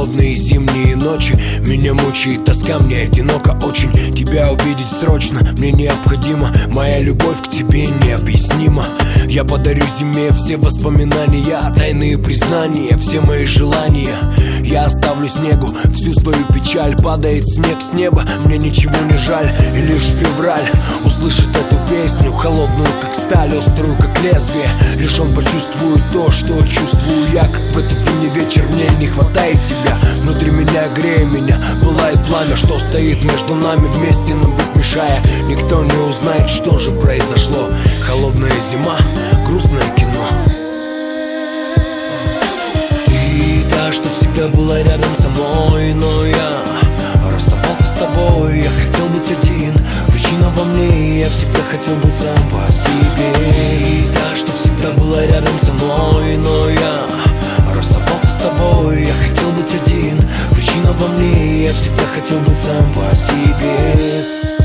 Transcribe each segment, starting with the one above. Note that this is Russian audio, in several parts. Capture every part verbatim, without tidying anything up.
холодные зимние ночи. Меня мучает тоска, мне одиноко очень. Тебя увидеть срочно, мне необходимо. Моя любовь к тебе необъяснима. Я подарю зиме все воспоминания, тайные признания, все мои желания. Я оставлю снегу всю свою печаль. Падает снег с неба, мне ничего не жаль. И лишь февраль услышит эту песню, холодную как сталь, острую как лезвие. Лишь он почувствует то, что чувствую я. Как в этот зимний вечер мне не хватает тебя. Внутри меня, грея меня, пылает пламя, что стоит между нами, вместе нам быть мешая. Никто не узнает, что же произошло. Холодная зима, грустное кино. Ты та, что всегда была рядом со мной, но я расставался с тобой. Я хотел быть один, причина во мне. Я всегда хотел быть сам по себе. Ты та, что всегда была рядом со мной, но я расставался с тобой. Я хотел быть один, причина во мне. Я всегда хотел быть сам по себе.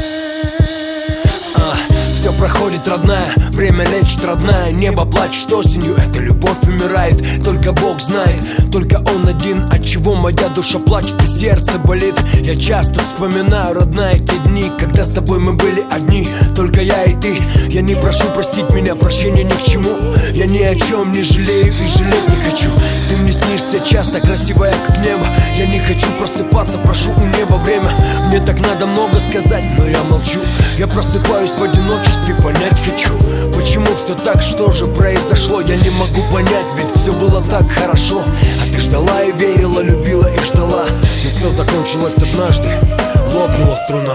Все проходит, родная, время лечит, родная. Небо плачет осенью, эта любовь умирает. Только Бог знает, только Он один, от чего моя душа плачет и сердце болит. Я часто вспоминаю, родная, те дни, когда с тобой мы были одни, только я и ты. Я не прошу простить меня, прощения ни к чему. Я ни о чем не жалею и жалеть не хочу. Ты мне снишься часто, красивая как небо. Я не хочу просыпаться, прошу у неба время. Мне так надо много сказать, но я молчу. Я просыпаюсь в одиночестве, понять хочу, почему все так, что же произошло. Я не могу понять, ведь все было так хорошо. А ты ждала и верила, любила и ждала. Но все закончилось однажды, лопнула струна.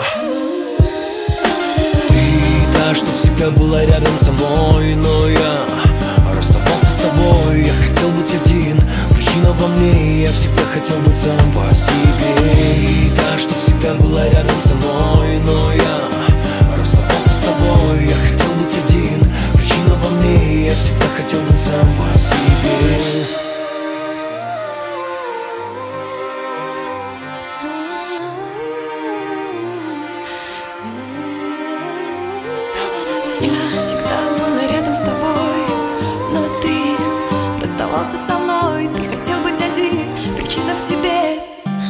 Ты та, что всегда была рядом со мной, но я расставался с тобой. Я хотел быть один, причина во мне. Я всегда хотел быть сам по себе. Ты та, что всегда была рядом со мной, но я расставался с тобой. Я хотел быть один, причина во мне. Я всегда хотел быть сам по себе. Я всегда была рядом с тобой, но ты расставался со мной. Ты хотел быть один, причина в тебе.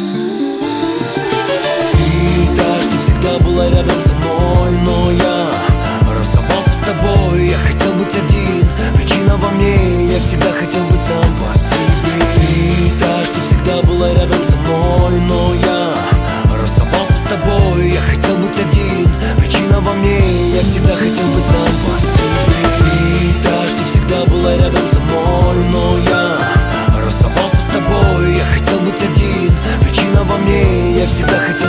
Ты та, что всегда была рядом со мной, но я расставался с тобой. Я хотел быть один, причина во мне. Я всегда хотел быть сам по себе. Ты та, что всегда была рядом со мной, но я расставался с тобой. Я хотел быть один, причина во мне. Я всегда хотел быть сам по себе. Ты та, что всегда была рядом со мной, но я расставался с тобой. Я хотел быть один, причина во мне. Я всегда хотел